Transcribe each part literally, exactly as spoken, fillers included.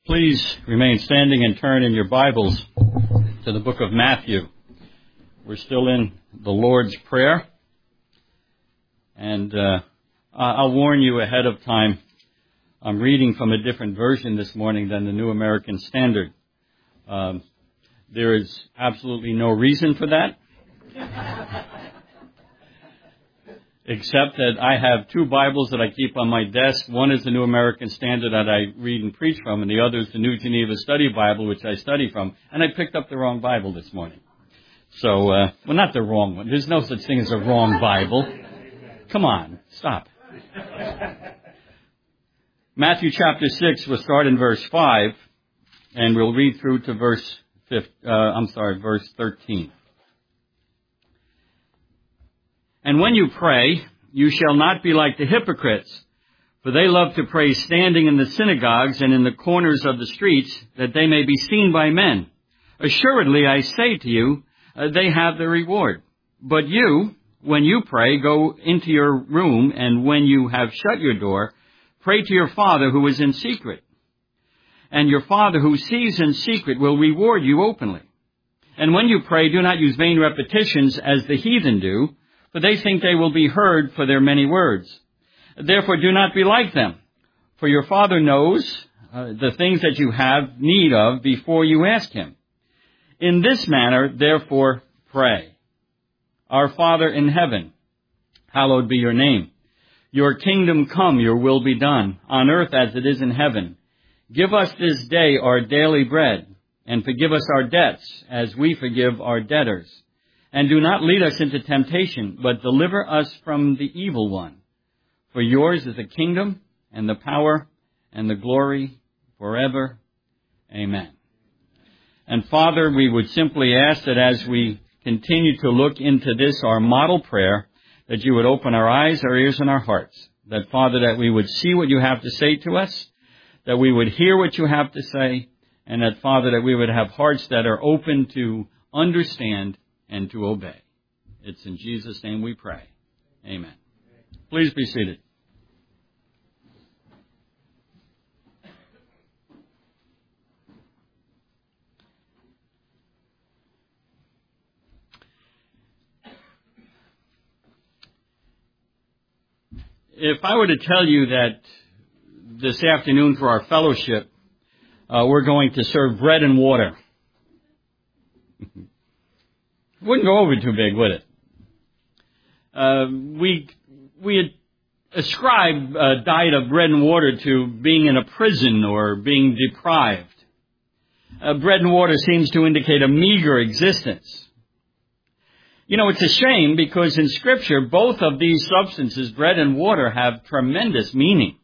Please remain standing and turn in your Bibles to the book of Matthew. We're still in the Lord's Prayer. And uh, I'll warn you ahead of time, I'm reading from a different version this morning than the New American Standard. Um, there is absolutely no reason for that. Except that I have two Bibles that I keep on my desk. One is the New American Standard that I read and preach from, and the other is the New Geneva Study Bible, which I study from. And I picked up the wrong Bible this morning. So, uh, well, not the wrong one. There's no such thing as a wrong Bible. Come on, stop. Matthew chapter six, we'll start in verse five, and we'll read through to verse fifth, uh, I'm sorry, verse thirteen. And when you pray, you shall not be like the hypocrites, for they love to pray standing in the synagogues and in the corners of the streets, that they may be seen by men. Assuredly, I say to you, uh, they have their reward. But you, when you pray, go into your room, and when you have shut your door, pray to your Father who is in secret. And your Father who sees in secret will reward you openly. And when you pray, do not use vain repetitions as the heathen do, for they think they will be heard for their many words. Therefore, do not be like them, for your Father knows uh, the things that you have need of before you ask Him. In this manner, therefore, pray. Our Father in heaven, hallowed be your name. Your kingdom come, your will be done, on earth as it is in heaven. Give us this day our daily bread, and forgive us our debts as we forgive our debtors. And do not lead us into temptation, but deliver us from the evil one. For yours is the kingdom, and the power, and the glory, forever. Amen. And Father, we would simply ask that as we continue to look into this, our model prayer, that you would open our eyes, our ears, and our hearts. That, Father, that we would see what you have to say to us, that we would hear what you have to say, and that, Father, that we would have hearts that are open to understand and to obey. It's in Jesus' name we pray. Amen. Please be seated. If I were to tell you that this afternoon for our fellowship, uh, we're going to serve bread and water, wouldn't go over too big, would it? Uh, we we ascribe a diet of bread and water to being in a prison or being deprived. Uh, bread and water seems to indicate a meager existence. You know, it's a shame because in Scripture, both of these substances, bread and water, have tremendous meaning.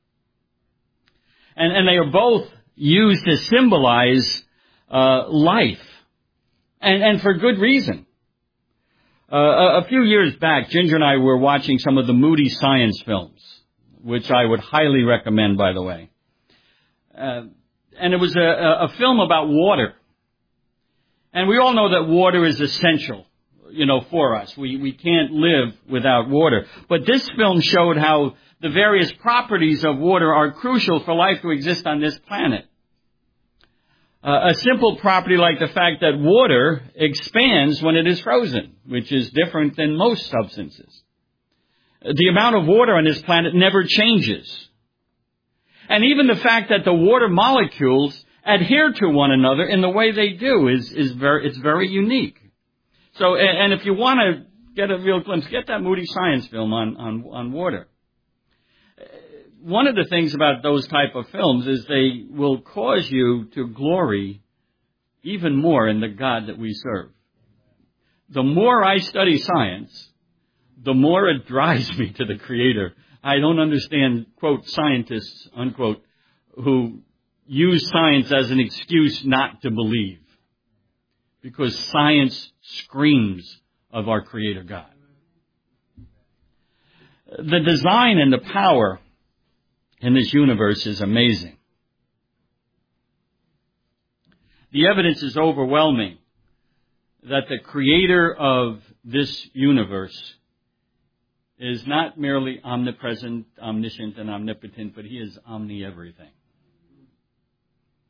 And, and they are both used to symbolize uh, life. And, and for good reason. Uh, a, a few years back, Ginger and I were watching some of the Moody science films, which I would highly recommend, by the way. Uh, and it was a, a film about water. And we all know that water is essential, you know, for us. We, we can't live without water. But this film showed how the various properties of water are crucial for life to exist on this planet. Uh, a simple property like the fact that water expands when it is frozen, which is different than most substances. The amount of water on this planet never changes. And even the fact that the water molecules adhere to one another in the way they do is, is very, it's very unique. So, and, and if you want to get a real glimpse, get that Moody science film on, on, on water. One of the things about those type of films is they will cause you to glory even more in the God that we serve. The more I study science, the more it drives me to the Creator. I don't understand, quote, scientists, unquote, who use science as an excuse not to believe. Because science screams of our Creator God. The design and the power in this universe is amazing. The evidence is overwhelming that the creator of this universe is not merely omnipresent, omniscient, and omnipotent, but he is omni-everything.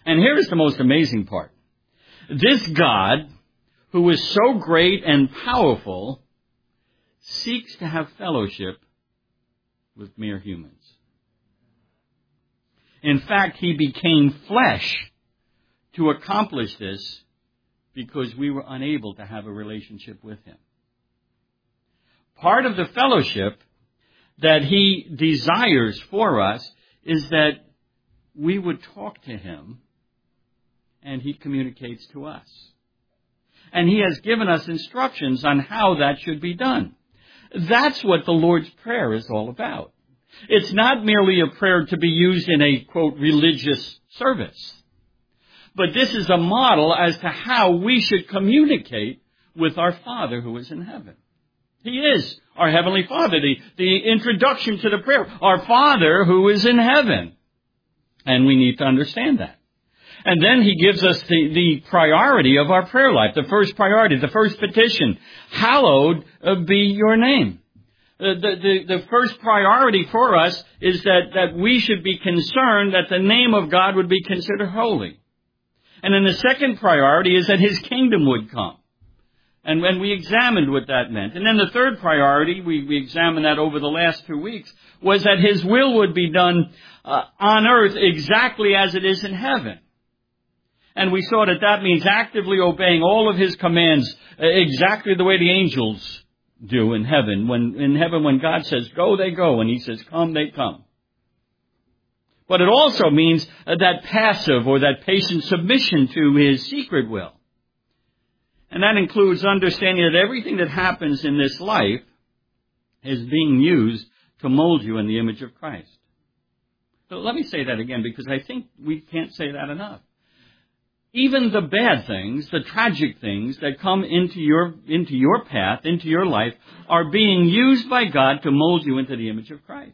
And here is the most amazing part. This God, who is so great and powerful, seeks to have fellowship with mere humans. In fact, he became flesh to accomplish this because we were unable to have a relationship with him. Part of the fellowship that he desires for us is that we would talk to him and he communicates to us. And he has given us instructions on how that should be done. That's what the Lord's Prayer is all about. It's not merely a prayer to be used in a, quote, religious service. But this is a model as to how we should communicate with our Father who is in heaven. He is our Heavenly Father. The, the introduction to the prayer, our Father who is in heaven. And we need to understand that. And then he gives us the, the priority of our prayer life, the first priority, the first petition. Hallowed be your name. The, the, the first priority for us is that, that we should be concerned that the name of God would be considered holy. And then the second priority is that his kingdom would come. And when we examined what that meant. And then the third priority, we, we examined that over the last two weeks, was that his will would be done uh, on earth exactly as it is in heaven. And we saw that that means actively obeying all of his commands uh, exactly the way the angels do in heaven. When in heaven, when God says go, they go. When he says come, they come. But it also means uh, that passive or that patient submission to his secret will. And that includes understanding that everything that happens in this life is being used to mold you in the image of Christ. So let me say that again, because I think we can't say that enough. Even the bad things, the tragic things that come into your, into your path, into your life, are being used by God to mold you into the image of Christ.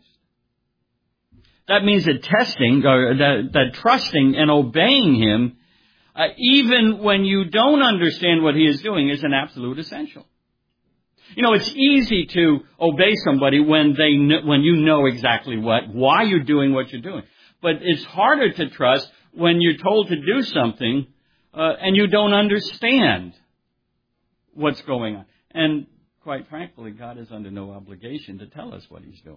That means that testing, or that, that trusting and obeying him, uh, even when you don't understand what he is doing, is an absolute essential. You know, it's easy to obey somebody when they kn- when you know exactly what, why you're doing what you're doing. But it's harder to trust when you're told to do something uh, and you don't understand what's going on. And quite frankly, God is under no obligation to tell us what he's doing.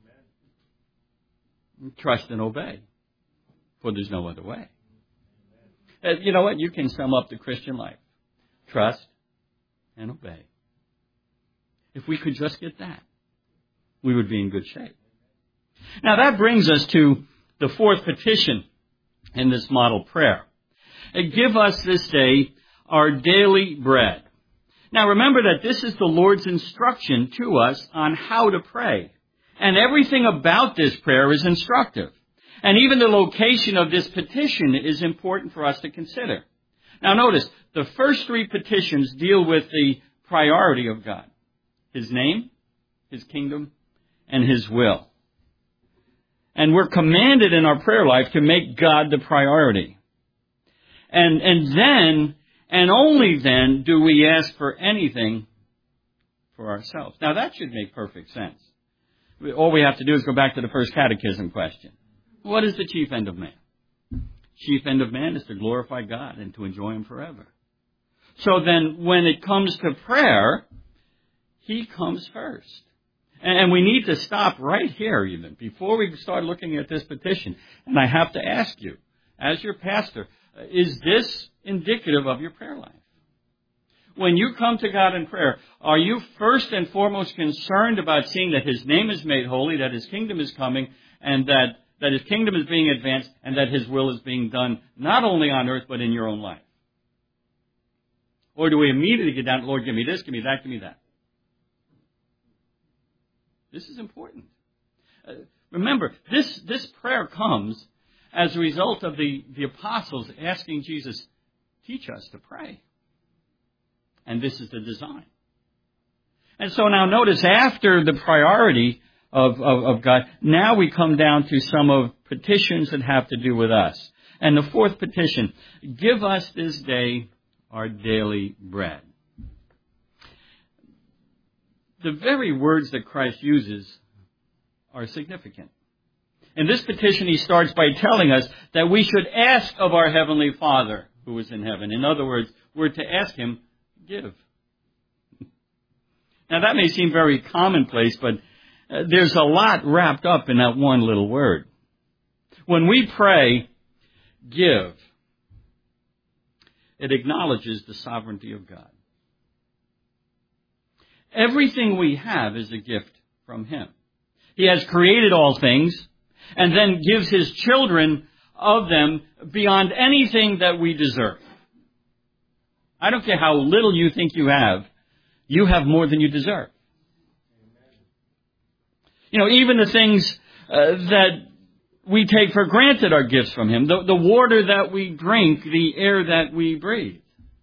Amen. Trust and obey, for there's no other way. Uh, you know what? You can sum up the Christian life. Trust and obey. If we could just get that, we would be in good shape. Now that brings us to the fourth petition in this model prayer. Give us this day our daily bread. Now remember that this is the Lord's instruction to us on how to pray. And everything about this prayer is instructive. And even the location of this petition is important for us to consider. Now notice, the first three petitions deal with the priority of God. His name, his kingdom, and his will. And we're commanded in our prayer life to make God the priority. And, and then, and only then, do we ask for anything for ourselves. Now that should make perfect sense. All we have to do is go back to the first catechism question. What is the chief end of man? Chief end of man is to glorify God and to enjoy him forever. So then when it comes to prayer, he comes first. And we need to stop right here even before we start looking at this petition. And I have to ask you, as your pastor, is this indicative of your prayer life? When you come to God in prayer, are you first and foremost concerned about seeing that his name is made holy, that his kingdom is coming, and that, that his kingdom is being advanced, and that his will is being done not only on earth, but in your own life? Or do we immediately get down, Lord, give me this, give me that, give me that? This is important. Uh, remember, this, this prayer comes as a result of the, the apostles asking Jesus, teach us to pray. And this is the design. And so now notice, after the priority of, of, of God, now we come down to some of petitions that have to do with us. And the fourth petition, give us this day our daily bread. The very words that Christ uses are significant. In this petition, he starts by telling us that we should ask of our Heavenly Father who is in heaven. In other words, we're to ask him, give. Now, that may seem very commonplace, but uh, there's a lot wrapped up in that one little word. When we pray, give, it acknowledges the sovereignty of God. Everything we have is a gift from him. He has created all things and then gives his children of them beyond anything that we deserve. I don't care how little you think you have, you have more than you deserve. You know, even the things uh, that we take for granted are gifts from him. The, the water that we drink, the air that we breathe.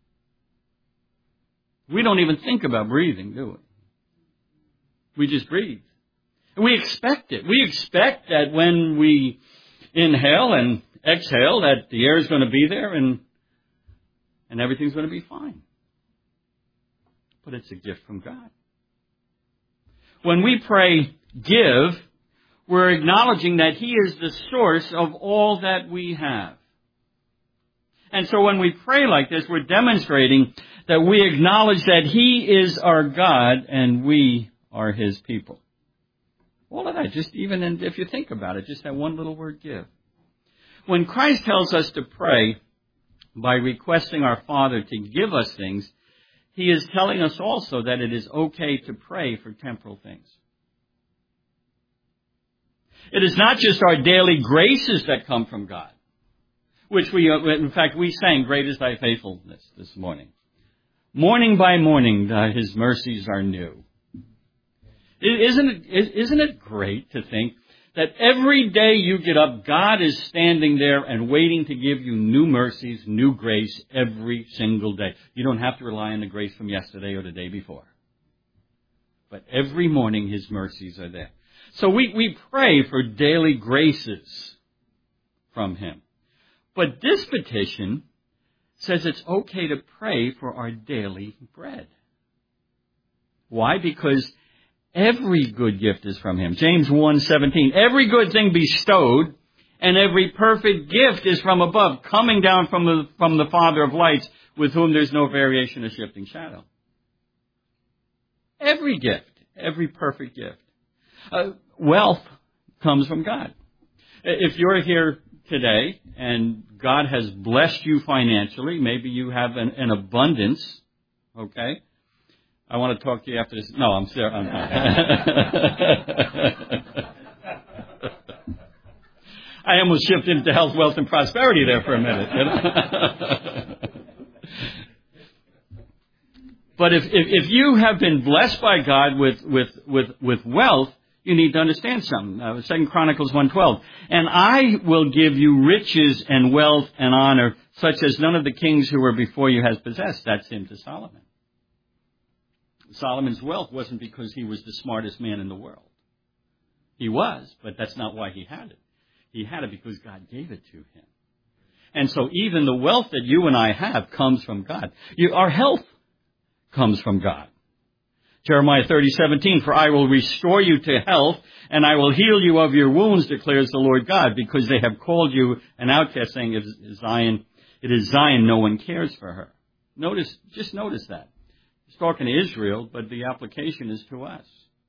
We don't even think about breathing, do we? We just breathe. We expect it. We expect that when we inhale and exhale that the air is going to be there and, and everything's going to be fine. But it's a gift from God. When we pray, give, we're acknowledging that he is the source of all that we have. And so when we pray like this, we're demonstrating that we acknowledge that he is our God and we are his people. All of that, just even in, if you think about it, just that one little word, give. When Christ tells us to pray by requesting our Father to give us things, he is telling us also that it is okay to pray for temporal things. It is not just our daily graces that come from God, which we, in fact, we sang, "Great is thy faithfulness" this morning. Morning by morning, his mercies are new. Isn't it, isn't it great to think that every day you get up, God is standing there and waiting to give you new mercies, new grace every single day. You don't have to rely on the grace from yesterday or the day before. But every morning his mercies are there. So we, we pray for daily graces from him. But this petition says it's okay to pray for our daily bread. Why? Because every good gift is from him. James one seventeen. Every good thing bestowed and every perfect gift is from above, coming down from the, from the Father of lights, with whom there's no variation or shifting shadow. Every gift, every perfect gift. Uh, wealth comes from God. If you're here today and God has blessed you financially, maybe you have an, an abundance, okay? I want to talk to you after this. No, I'm serious. I'm not. I almost shifted into health, wealth, and prosperity there for a minute. You know? But if, if if you have been blessed by God with with with with wealth, you need to understand something. Uh, Second Chronicles one twelve. And I will give you riches and wealth and honor, such as none of the kings who were before you has possessed. That's him to Solomon. Solomon's wealth wasn't because he was the smartest man in the world. He was, but that's not why he had it. He had it because God gave it to him. And so even the wealth that you and I have comes from God. You, our health comes from God. Jeremiah thirty seventeen, for I will restore you to health, and I will heal you of your wounds, declares the Lord God, because they have called you an outcast, saying, it is Zion, it is Zion, no one cares for her. Notice, just notice that. He's talking to Israel, but the application is to us.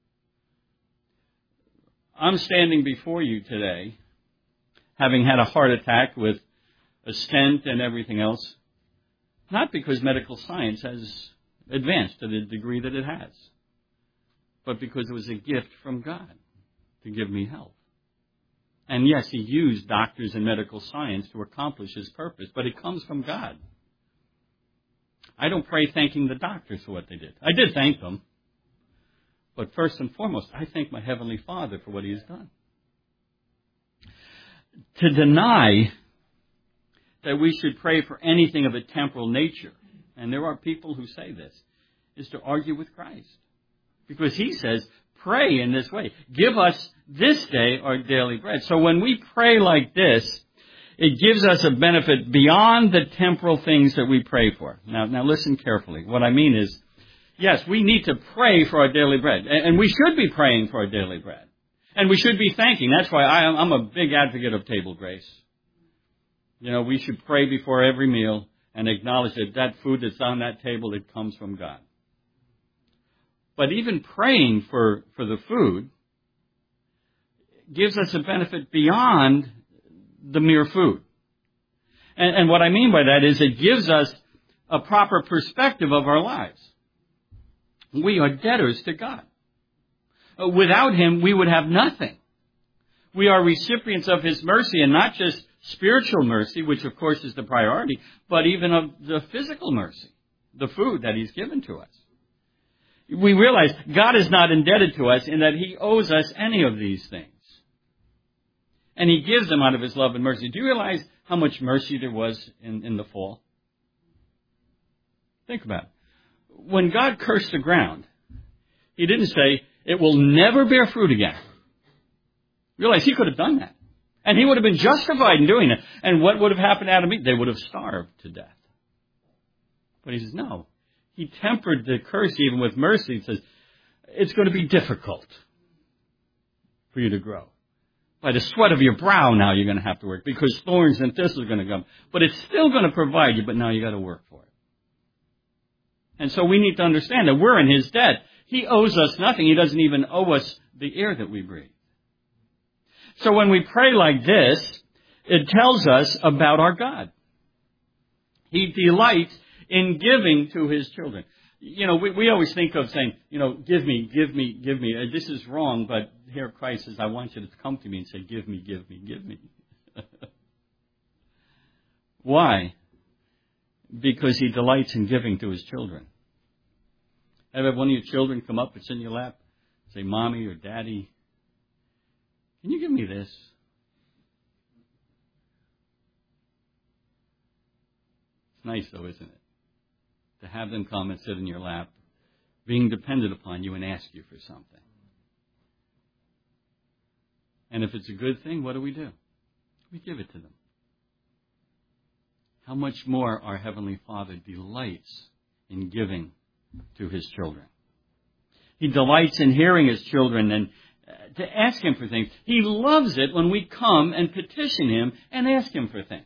I'm standing before you today, having had a heart attack with a stent and everything else, not because medical science has advanced to the degree that it has, but because it was a gift from God to give me health. And yes, he used doctors and medical science to accomplish his purpose, but it comes from God. I don't pray thanking the doctors for what they did. I did thank them. But first and foremost, I thank my Heavenly Father for what he has done. To deny that we should pray for anything of a temporal nature, and there are people who say this, is to argue with Christ. Because he says, pray in this way. Give us this day our daily bread. So when we pray like this, it gives us a benefit beyond the temporal things that we pray for. Now, now listen carefully. What I mean is, yes, we need to pray for our daily bread. And we should be praying for our daily bread. And we should be thanking. That's why I, I'm a big advocate of table grace. You know, we should pray before every meal and acknowledge that that food that's on that table, it comes from God. But even praying for, for the food gives us a benefit beyond the mere food. And, and what I mean by that is it gives us a proper perspective of our lives. We are debtors to God. Without Him, we would have nothing. We are recipients of His mercy, and not just spiritual mercy, which of course is the priority, but even of the physical mercy, the food that He's given to us. We realize God is not indebted to us in that He owes us any of these things. And He gives them out of His love and mercy. Do you realize how much mercy there was in, in the fall? Think about it. When God cursed the ground, He didn't say, it will never bear fruit again. Realize He could have done that. And He would have been justified in doing that. And what would have happened to Adam and Eve? They would have starved to death. But He says, no. He tempered the curse even with mercy. He says, it's going to be difficult for you to grow. By the sweat of your brow now you're going to have to work, because thorns and thistles are going to come. But it's still going to provide you, but now you got to work for it. And so we need to understand that we're in His debt. He owes us nothing. He doesn't even owe us the air that we breathe. So when we pray like this, it tells us about our God. He delights in giving to His children. You know, we, we always think of saying, you know, give me, give me, give me. Uh, this is wrong, but here Christ says, I want you to come to me and say, give me, give me, give me. Why? Because He delights in giving to His children. Have one of your children come up and sit in your lap, say, Mommy or Daddy, can you give me this? It's nice though, isn't it? To have them come and sit in your lap, being dependent upon you and ask you for something. And if it's a good thing, what do we do? We give it to them. How much more our Heavenly Father delights in giving to His children. He delights in hearing His children and to ask Him for things. He loves it when we come and petition Him and ask Him for things.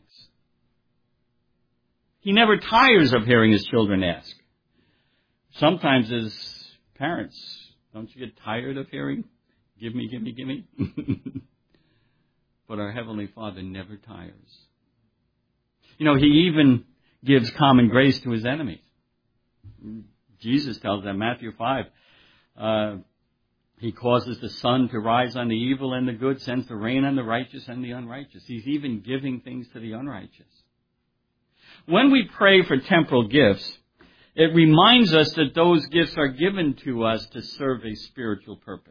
He never tires of hearing His children ask. Sometimes as parents, don't you get tired of hearing, give me, give me, give me? But our Heavenly Father never tires. You know, He even gives common grace to His enemies. Jesus tells them, Matthew five, uh, He causes the sun to rise on the evil and the good, sends the rain on the righteous and the unrighteous. He's even giving things to the unrighteous. When we pray for temporal gifts, it reminds us that those gifts are given to us to serve a spiritual purpose.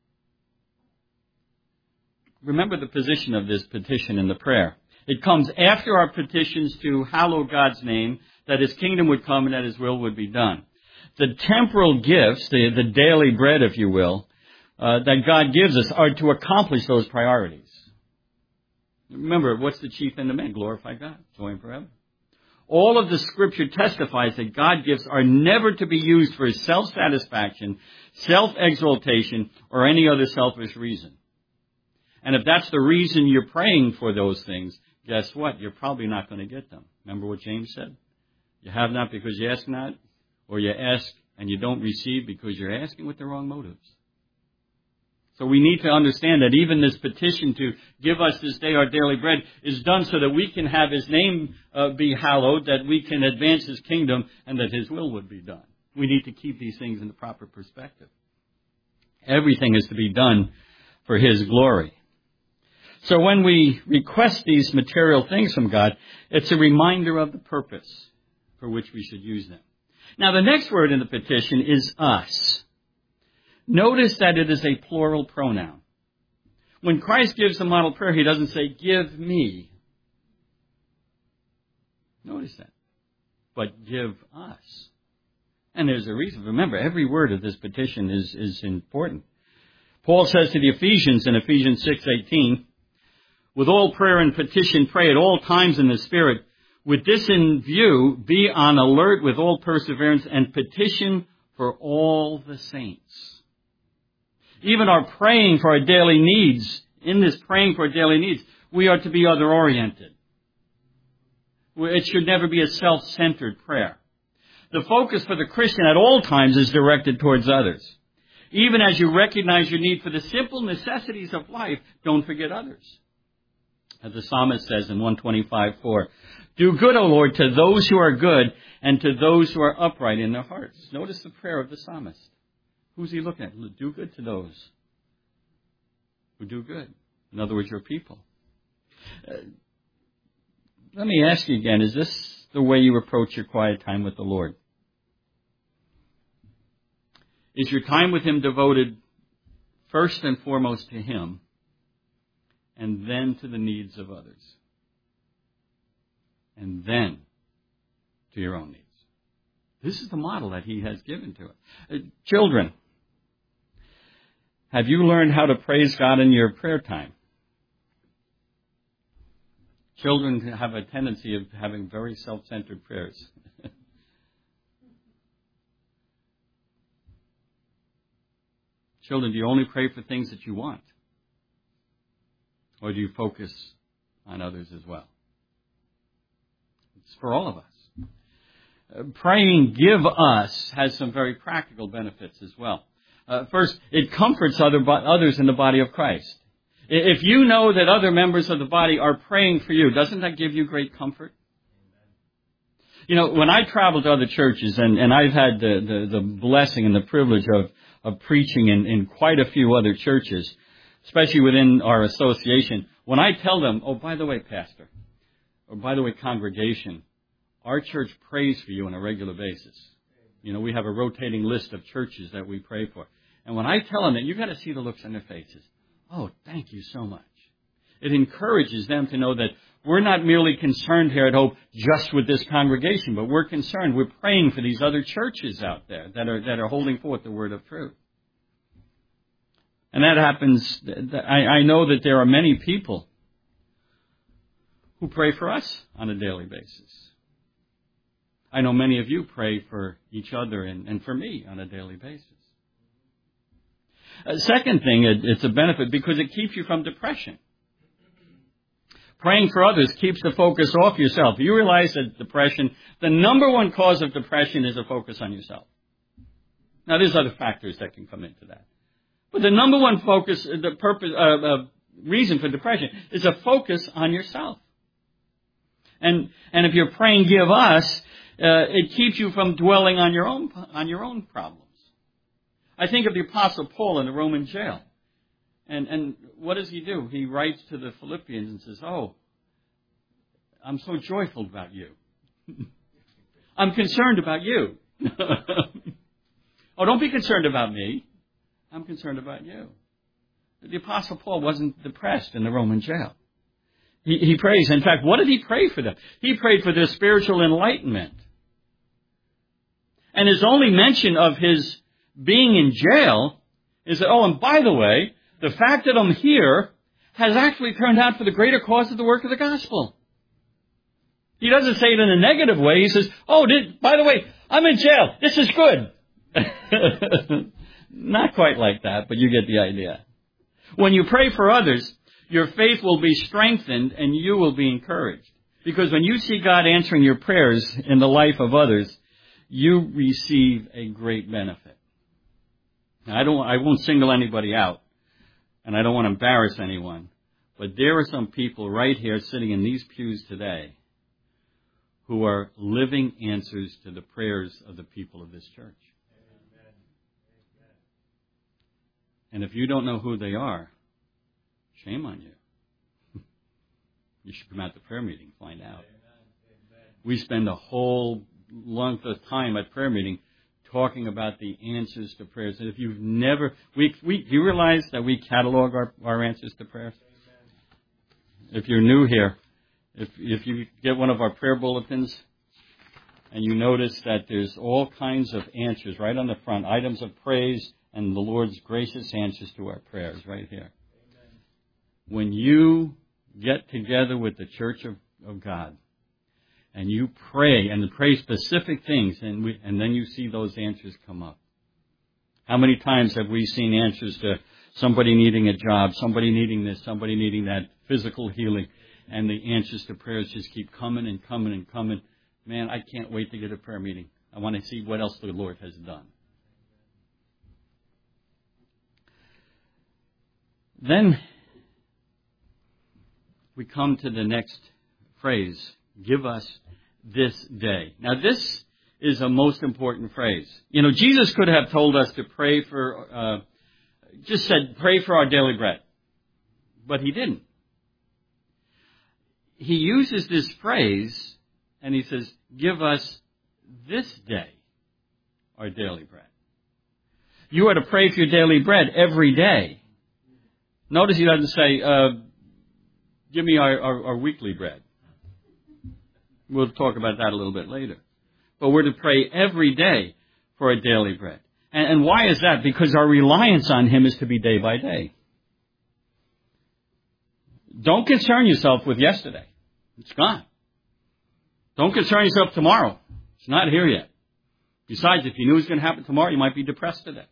Remember the position of this petition in the prayer. It comes after our petitions to hallow God's name, that His kingdom would come and that His will would be done. The temporal gifts, the, the daily bread, if you will, uh, that God gives us are to accomplish those priorities. Remember, what's the chief end of man? Glorify God, joy Him forever. All of the Scripture testifies that God gifts are never to be used for self-satisfaction, self-exaltation, or any other selfish reason. And if that's the reason you're praying for those things, guess what? You're probably not going to get them. Remember what James said? You have not because you ask not, or you ask and you don't receive because you're asking with the wrong motives. So we need to understand that even this petition to give us this day our daily bread is done so that we can have His name uh, be hallowed, that we can advance His kingdom, and that His will would be done. We need to keep these things in the proper perspective. Everything is to be done for His glory. So when we request these material things from God, it's a reminder of the purpose for which we should use them. Now, the next word in the petition is us. Notice that it is a plural pronoun. When Christ gives the model prayer, He doesn't say, give me. Notice that. But give us. And there's a reason. Remember, every word of this petition is, is important. Paul says to the Ephesians in Ephesians six eighteen, with all prayer and petition, pray at all times in the Spirit. With this in view, be on alert with all perseverance and petition for all the saints. Even our praying for our daily needs, in this praying for our daily needs, we are to be other-oriented. It should never be a self-centered prayer. The focus for the Christian at all times is directed towards others. Even as you recognize your need for the simple necessities of life, don't forget others. As the psalmist says in one twenty-five four, do good, O Lord, to those who are good and to those who are upright in their hearts. Notice the prayer of the psalmist. Who's he looking at? Do good to those who do good. In other words, your people. Uh, let me ask you again, is this the way you approach your quiet time with the Lord? Is your time with Him devoted first and foremost to Him and then to the needs of others? And then to your own needs. This is the model that He has given to us. Uh, children, have you learned how to praise God in your prayer time? Children have a tendency of having very self-centered prayers. Children, do you only pray for things that you want? Or do you focus on others as well? It's for all of us. Uh, praying give us has some very practical benefits as well. Uh, first, it comforts other bo- others in the body of Christ. If you know that other members of the body are praying for you, doesn't that give you great comfort? You know, when I travel to other churches, and, and I've had the, the, the blessing and the privilege of, of preaching in, in quite a few other churches, especially within our association, when I tell them, oh, by the way, Pastor, or by the way, congregation, our church prays for you on a regular basis. You know, we have a rotating list of churches that we pray for. And when I tell them that, you've got to see the looks on their faces. Oh, thank you so much. It encourages them to know that we're not merely concerned here at Hope just with this congregation, but we're concerned. We're praying for these other churches out there that are that are holding forth the word of truth. And that happens. I, I know that there are many people who pray for us on a daily basis. I know many of you pray for each other and, and for me on a daily basis. Uh, second thing, it, it's a benefit because it keeps you from depression. Praying for others keeps the focus off yourself. You realize that depression, the number one cause of depression is a focus on yourself. Now, there's other factors that can come into that. But the number one focus, the purpose, uh, uh, reason for depression is a focus on yourself. And, and if you're praying, give us, uh, it keeps you from dwelling on your own, on your own problems. I think of the Apostle Paul in the Roman jail. And, and what does he do? He writes to the Philippians and says, oh, I'm so joyful about you. I'm concerned about you. Oh, don't be concerned about me. I'm concerned about you. The Apostle Paul wasn't depressed in the Roman jail. He, he prays. In fact, what did he pray for them? He prayed for their spiritual enlightenment. And his only mention of his being in jail is that, oh, and by the way, the fact that I'm here has actually turned out for the greater cause of the work of the gospel. He doesn't say it in a negative way. He says, oh, did, by the way, I'm in jail. This is good. Not quite like that, but you get the idea. When you pray for others, your faith will be strengthened and you will be encouraged. Because when you see God answering your prayers in the life of others, you receive a great benefit. Now, I don't, I won't single anybody out, and I don't want to embarrass anyone, but there are some people right here sitting in these pews today who are living answers to the prayers of the people of this church. Amen. And if you don't know who they are, shame on you. You should come out to prayer meeting, find out. Amen. We spend a whole length of time at prayer meeting talking about the answers to prayers. And if you've never, we, we, do you realize that we catalog our, our answers to prayers? If you're new here, if, if you get one of our prayer bulletins and you notice that there's all kinds of answers right on the front, items of praise and the Lord's gracious answers to our prayers right here. Amen. When you get together with the church of, of God, and you pray, and pray specific things, and we, and then you see those answers come up. How many times have we seen answers to Somebody needing a job, somebody needing this, somebody needing that, physical healing. And the answers to prayers just keep coming and coming and coming. Man, I can't wait to get a prayer meeting. I want to see what else the Lord has done. Then we come to the next phrase, give us this day. Now this is a most important phrase. You know, Jesus could have told us to pray for, uh, just said, pray for our daily bread. But he didn't. He uses this phrase and he says, give us this day our daily bread. You are to pray for your daily bread every day. Notice he doesn't say, uh, give me our, our, our weekly bread. We'll talk about that a little bit later. But we're to pray every day for our daily bread. And, and why is that? Because our reliance on him is to be day by day. Don't concern yourself with yesterday. It's gone. Don't concern yourself tomorrow. It's not here yet. Besides, if you knew it was going to happen tomorrow, you might be depressed today.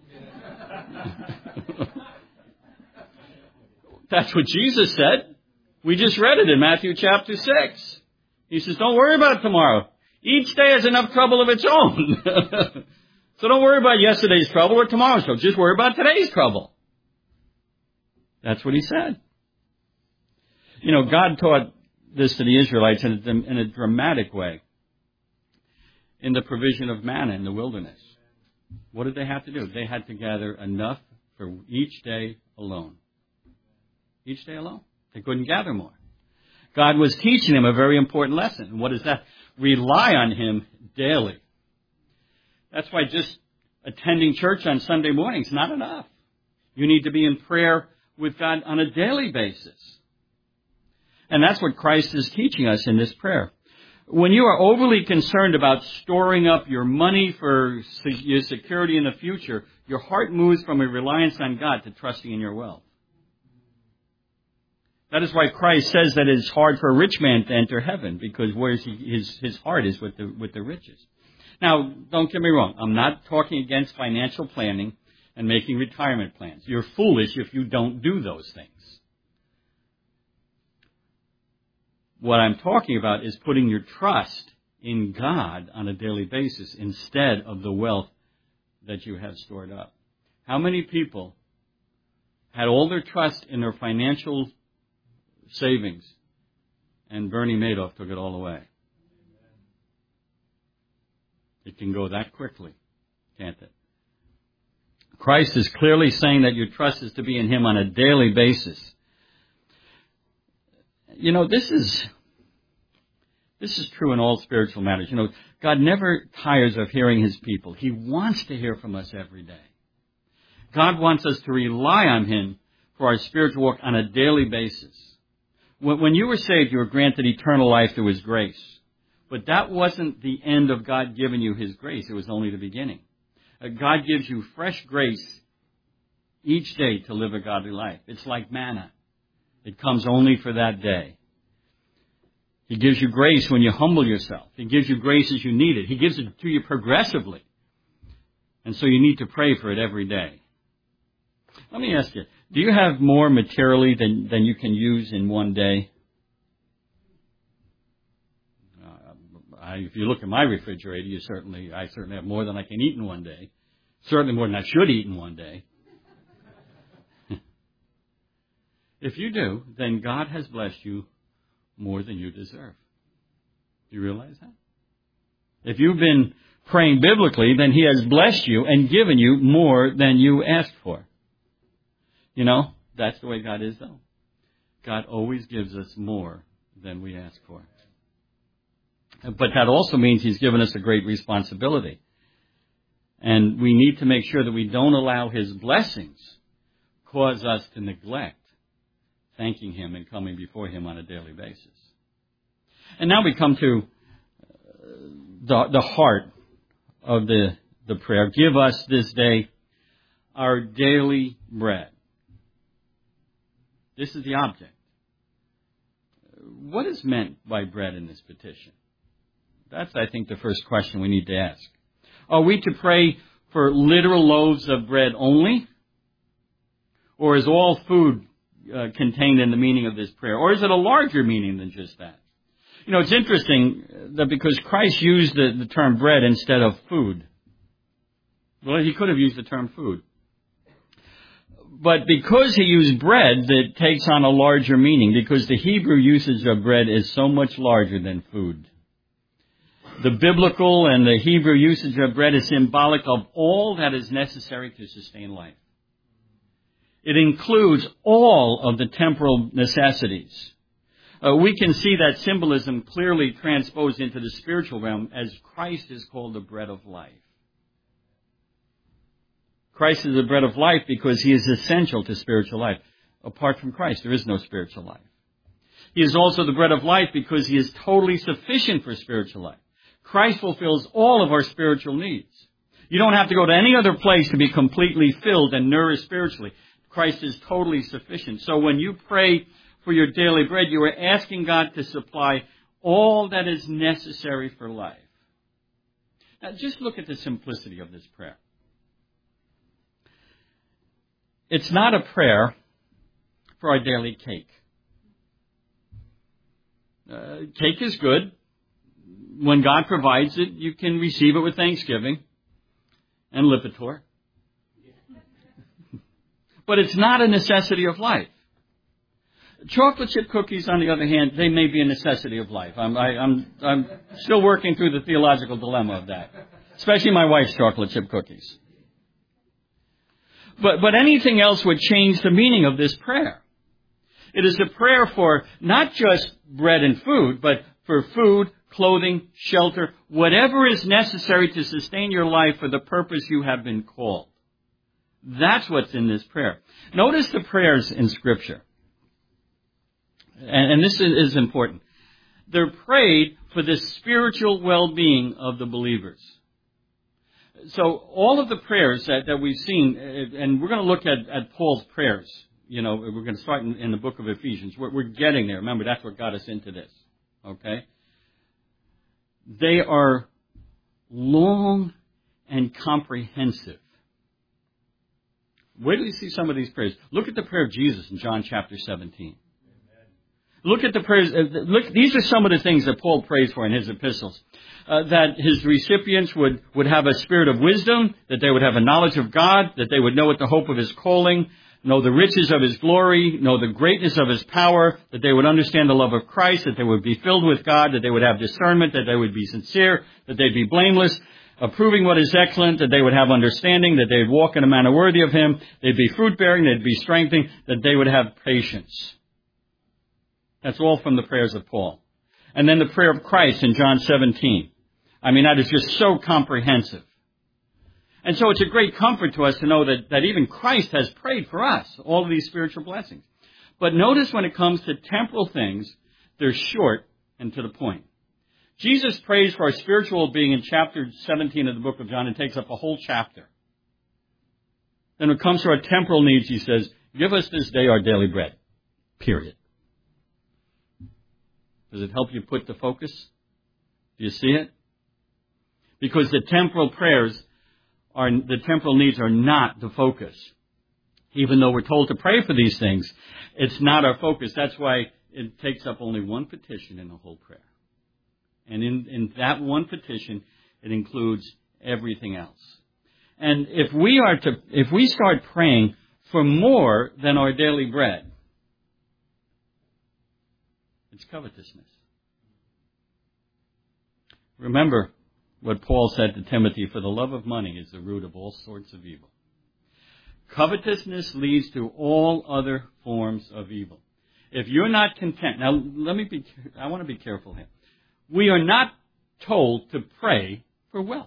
That's what Jesus said. We just read it in Matthew chapter six. He says, don't worry about tomorrow. Each day has enough trouble of its own. So don't worry about yesterday's trouble or tomorrow's trouble. Just worry about today's trouble. That's what he said. You know, God taught this to the Israelites in a, in a dramatic way in the provision of manna in the wilderness. What did they have to do? They had to gather enough for each day alone. Each day alone. They couldn't gather more. God was teaching them a very important lesson. And what is that? Rely on him daily. That's why just attending church on Sunday morning is not enough. You need to be in prayer with God on a daily basis. And that's what Christ is teaching us in this prayer. When you are overly concerned about storing up your money for your security in the future, your heart moves from a reliance on God to trusting in your wealth. That is why Christ says that it's hard for a rich man to enter heaven, because where's he, his his heart is with the with the riches. Now, don't get me wrong. I'm not talking against financial planning and making retirement plans. You're foolish if you don't do those things. What I'm talking about is putting your trust in God on a daily basis instead of the wealth that you have stored up. How many people had all their trust in their financial savings and Bernie Madoff took it all away? It can go that quickly, can't it? Christ is clearly saying that your trust is to be in him on a daily basis. You know, this is this is true in all spiritual matters. You know, God never tires of hearing his people. He wants to hear from us every day. God wants us to rely on him for our spiritual walk on a daily basis. When you were saved, you were granted eternal life through his grace. But that wasn't the end of God giving you his grace. It was only the beginning. God gives you fresh grace each day to live a godly life. It's like manna. It comes only for that day. He gives you grace when you humble yourself. He gives you grace as you need it. He gives it to you progressively. And so you need to pray for it every day. Let me ask you, do you have more materially than, than you can use in one day? Uh, I, if you look at my refrigerator, you certainly, I certainly have more than I can eat in one day. Certainly more than I should eat in one day. If you do, then God has blessed you more than you deserve. Do you realize that? If you've been praying biblically, then he has blessed you and given you more than you asked for. You know, that's the way God is, though. God always gives us more than we ask for. But that also means he's given us a great responsibility. And we need to make sure that we don't allow his blessings cause us to neglect thanking him and coming before him on a daily basis. And now we come to the, the heart of the, the prayer. Give us this day our daily bread. This is the object. What is meant by bread in this petition? That's, I think, the first question we need to ask. Are we to pray for literal loaves of bread only? Or is all food uh, contained in the meaning of this prayer? Or is it a larger meaning than just that? You know, it's interesting that because Christ used the, the term bread instead of food. Well, he could have used the term food. But because he used bread, that takes on a larger meaning, because the Hebrew usage of bread is so much larger than food. The biblical and the Hebrew usage of bread is symbolic of all that is necessary to sustain life. It includes all of the temporal necessities. Uh, we can see that symbolism clearly transposed into the spiritual realm as Christ is called the bread of life. Christ is the bread of life because he is essential to spiritual life. Apart from Christ, there is no spiritual life. He is also the bread of life because he is totally sufficient for spiritual life. Christ fulfills all of our spiritual needs. You don't have to go to any other place to be completely filled and nourished spiritually. Christ is totally sufficient. So when you pray for your daily bread, you are asking God to supply all that is necessary for life. Now, just look at the simplicity of this prayer. It's not a prayer for our daily cake. Uh, cake is good. When God provides it, you can receive it with thanksgiving and Lipitor. But it's not a necessity of life. Chocolate chip cookies, on the other hand, they may be a necessity of life. I'm, I, I'm, I'm still working through the theological dilemma of that, especially my wife's chocolate chip cookies. But, but anything else would change the meaning of this prayer. It is a prayer for not just bread and food, but for food, clothing, shelter, whatever is necessary to sustain your life for the purpose you have been called. That's what's in this prayer. Notice the prayers in Scripture. And, and this is, is important. They're prayed for the spiritual well-being of the believers. So all of the prayers that, that we've seen, and we're going to look at, at Paul's prayers. You know, we're going to start in, in the book of Ephesians. We're, we're getting there. Remember, that's what got us into this. Okay? They are long and comprehensive. Where do you see some of these prayers? Look at the prayer of Jesus in John chapter seventeen. Look at the prayers. Uh, look, these are some of the things that Paul prays for in his epistles. Uh, that his recipients would, would have a spirit of wisdom, that they would have a knowledge of God, that they would know what the hope of his calling, know the riches of his glory, know the greatness of his power, that they would understand the love of Christ, that they would be filled with God, that they would have discernment, that they would be sincere, that they'd be blameless, approving what is excellent, that they would have understanding, that they would walk in a manner worthy of him, they'd be fruit-bearing, they'd be strengthening, that they would have patience. That's all from the prayers of Paul. And then the prayer of Christ in John seventeen. I mean, that is just so comprehensive. And so it's a great comfort to us to know that, that even Christ has prayed for us, all of these spiritual blessings. But notice when it comes to temporal things, they're short and to the point. Jesus prays for our spiritual being in chapter seventeen of the book of John and takes up a whole chapter. Then when it comes to our temporal needs, he says, give us this day our daily bread. Period. Does it help you put the focus? Do you see it? Because the temporal prayers are, the temporal needs are not the focus. Even though we're told to pray for these things, it's not our focus. That's why it takes up only one petition in the whole prayer. And in, in that one petition, it includes everything else. And if we are to, if we start praying for more than our daily bread, it's covetousness. Remember what Paul said to Timothy, for the love of money is the root of all sorts of evil. Covetousness leads to all other forms of evil. If you're not content, now let me be, I want to be careful here. We are not told to pray for wealth.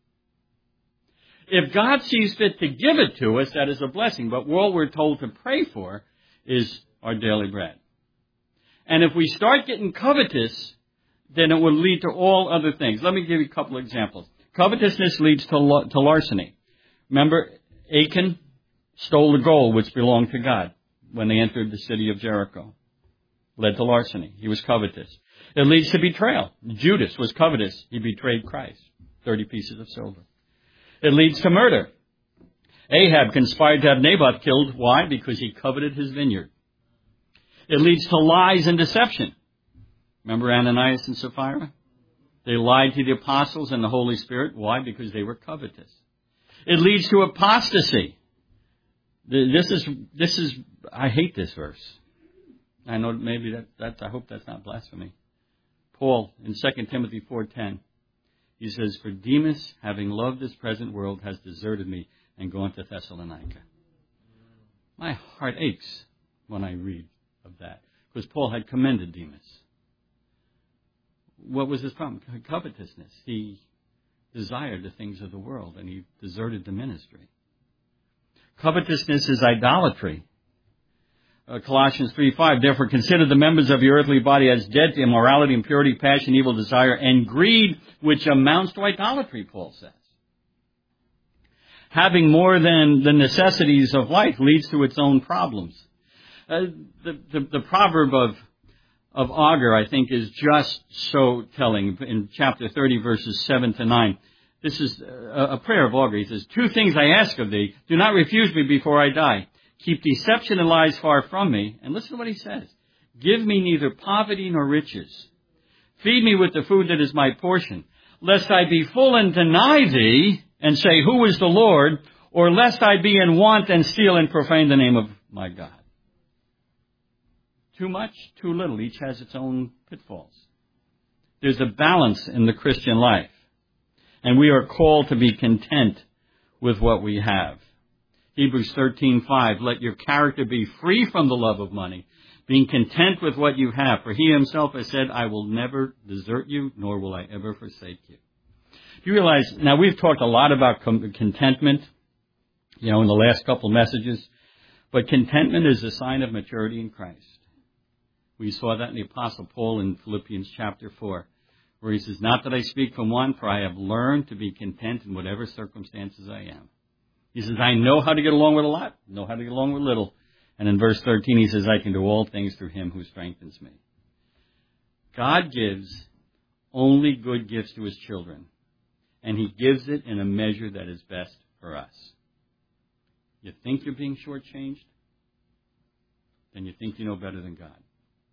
If God sees fit to give it to us, that is a blessing. But all we're told to pray for is our daily bread. And if we start getting covetous, then it will lead to all other things. Let me give you a couple of examples. Covetousness leads to, to larceny. Remember, Achan stole the gold which belonged to God when they entered the city of Jericho. Led to larceny. He was covetous. It leads to betrayal. Judas was covetous. He betrayed Christ. Thirty pieces of silver. It leads to murder. Ahab conspired to have Naboth killed. Why? Because he coveted his vineyard. It leads to lies and deception. Remember Ananias and Sapphira? They lied to the apostles and the Holy Spirit. Why? Because they were covetous. It leads to apostasy. This is, this is, I hate this verse. I know maybe that, that I hope that's not blasphemy. Paul, in Second Timothy four ten, he says, "For Demas, having loved this present world, has deserted me and gone to Thessalonica." My heart aches when I read of that, because Paul had commended Demas. What was his problem? Covetousness. He desired the things of the world, and he deserted the ministry. Covetousness is idolatry. Uh, Colossians three five, "Therefore consider the members of your earthly body as dead to immorality, impurity, passion, evil desire, and greed, which amounts to idolatry," Paul says. Having more than the necessities of life leads to its own problems. Uh, the, the, the proverb of, of Agur, I think, is just so telling. In chapter thirty, verses seven to nine, this is a, a prayer of Agur. He says, "Two things I ask of thee. Do not refuse me before I die. Keep deception and lies far from me." And listen to what he says. "Give me neither poverty nor riches. Feed me with the food that is my portion, lest I be full and deny thee, and say, Who is the Lord? Or lest I be in want and steal and profane the name of my God." Too much, too little. Each has its own pitfalls. There's a balance in the Christian life. And we are called to be content with what we have. Hebrews thirteen five, "Let your character be free from the love of money, being content with what you have. For he himself has said, I will never desert you, nor will I ever forsake you." Do you realize, now we've talked a lot about contentment, you know, in the last couple messages, but contentment is a sign of maturity in Christ. We saw that in the Apostle Paul in Philippians chapter four, where he says, "Not that I speak from one, for I have learned to be content in whatever circumstances I am." He says, "I know how to get along with a lot, know how to get along with little." And in verse thirteen, he says, "I can do all things through him who strengthens me." God gives only good gifts to his children, and he gives it in a measure that is best for us. You think you're being shortchanged? Then you think you know better than God.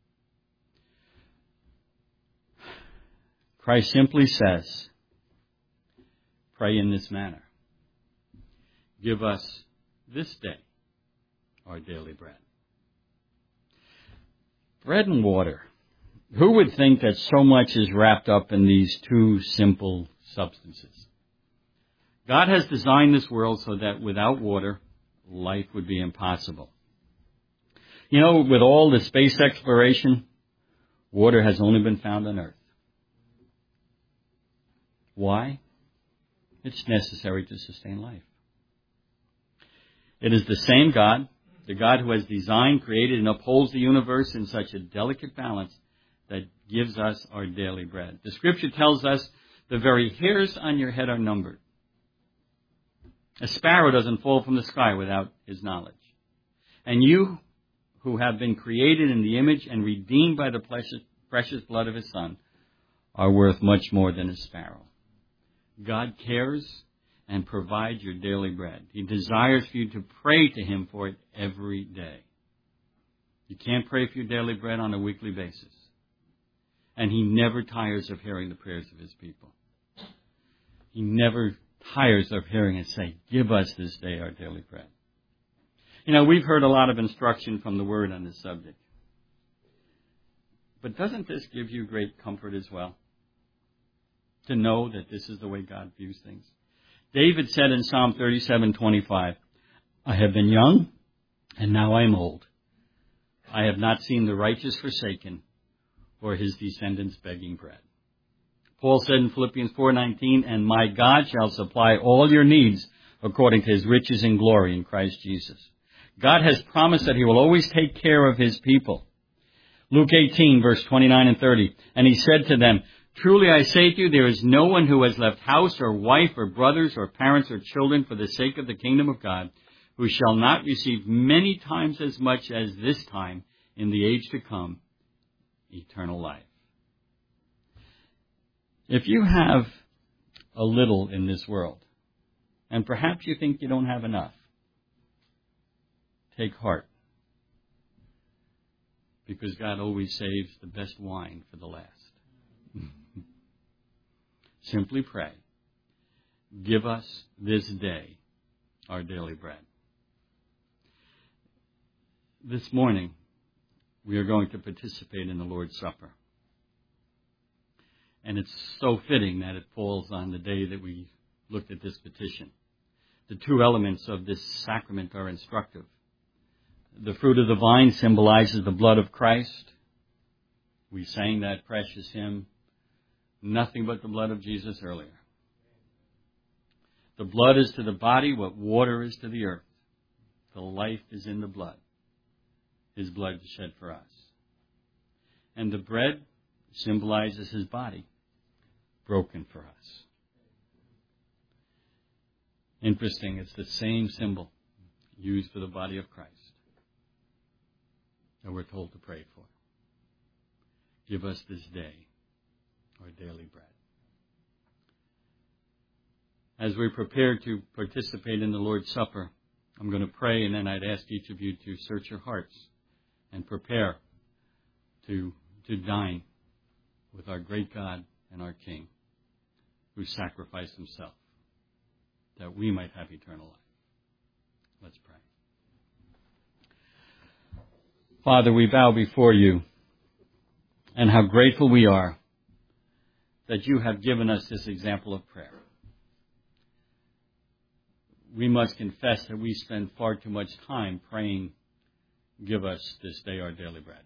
Christ simply says, pray in this manner. Give us this day our daily bread. Bread and water. Who would think that so much is wrapped up in these two simple substances? God has designed this world so that without water, life would be impossible. You know, with all the space exploration, water has only been found on Earth. Why? It's necessary to sustain life. It is the same God, the God who has designed, created, and upholds the universe in such a delicate balance that gives us our daily bread. The Scripture tells us the very hairs on your head are numbered. A sparrow doesn't fall from the sky without his knowledge. And you, who have been created in the image and redeemed by the precious, precious blood of his Son, are worth much more than a sparrow. God cares and provides your daily bread. He desires for you to pray to him for it every day. You can't pray for your daily bread on a weekly basis. And he never tires of hearing the prayers of his people. He never tires of hearing us say, give us this day our daily bread. You know, we've heard a lot of instruction from the Word on this subject. But doesn't this give you great comfort as well? To know that this is the way God views things. David said in Psalm thirty-seven twenty-five, I have been young, and now I am old. I have not seen the righteous forsaken, or his descendants begging bread. Paul said in Philippians four nineteen, and my God shall supply all your needs according to his riches and glory in Christ Jesus. God has promised that he will always take care of his people. Luke eighteen, verse twenty-nine and thirty, and he said to them, truly I say to you, there is no one who has left house or wife or brothers or parents or children for the sake of the kingdom of God, who shall not receive many times as much as this time in the age to come, eternal life. If you have a little in this world, and perhaps you think you don't have enough, take heart, because God always saves the best wine for the last. Simply pray, give us this day our daily bread. This morning, we are going to participate in the Lord's Supper. And it's so fitting that it falls on the day that we looked at this petition. The two elements of this sacrament are instructive. The fruit of the vine symbolizes the blood of Christ. We sang that precious hymn, Nothing But the Blood of Jesus, earlier. The blood is to the body what water is to the earth. The life is in the blood. His blood shed for us. And the bread symbolizes his body, broken for us. Interesting, it's the same symbol used for the body of Christ that we're told to pray for. Give us this day our daily bread. As we prepare to participate in the Lord's Supper, I'm going to pray, and then I'd ask each of you to search your hearts and prepare to, to dine with our great God and our King, who sacrificed himself that we might have eternal life. Let's pray. Father, we bow before you, and how grateful we are that you have given us this example of prayer. We must confess that we spend far too much time praying, give us this day our daily bread,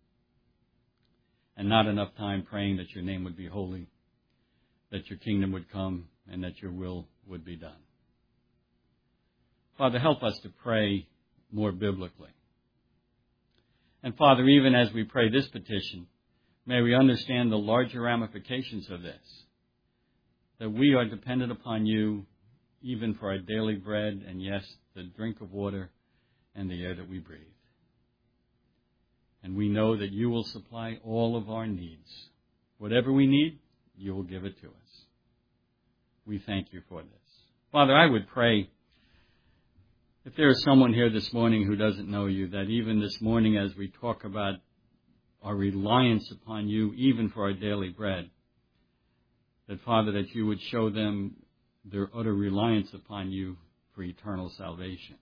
and not enough time praying that your name would be holy, that your kingdom would come, and that your will would be done. Father, help us to pray more biblically. And Father, even as we pray this petition, may we understand the larger ramifications of this, that we are dependent upon you even for our daily bread and, yes, the drink of water and the air that we breathe. And we know that you will supply all of our needs. Whatever we need, you will give it to us. We thank you for this. Father, I would pray, if there is someone here this morning who doesn't know you, that even this morning as we talk about our reliance upon you, even for our daily bread, that, Father, that you would show them their utter reliance upon you for eternal salvation.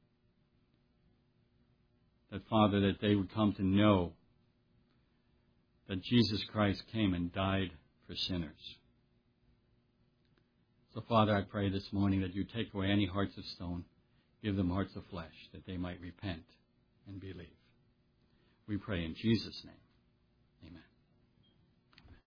That, Father, that they would come to know that Jesus Christ came and died for sinners. So, Father, I pray this morning that you take away any hearts of stone, give them hearts of flesh, that they might repent and believe. We pray in Jesus' name. Amen.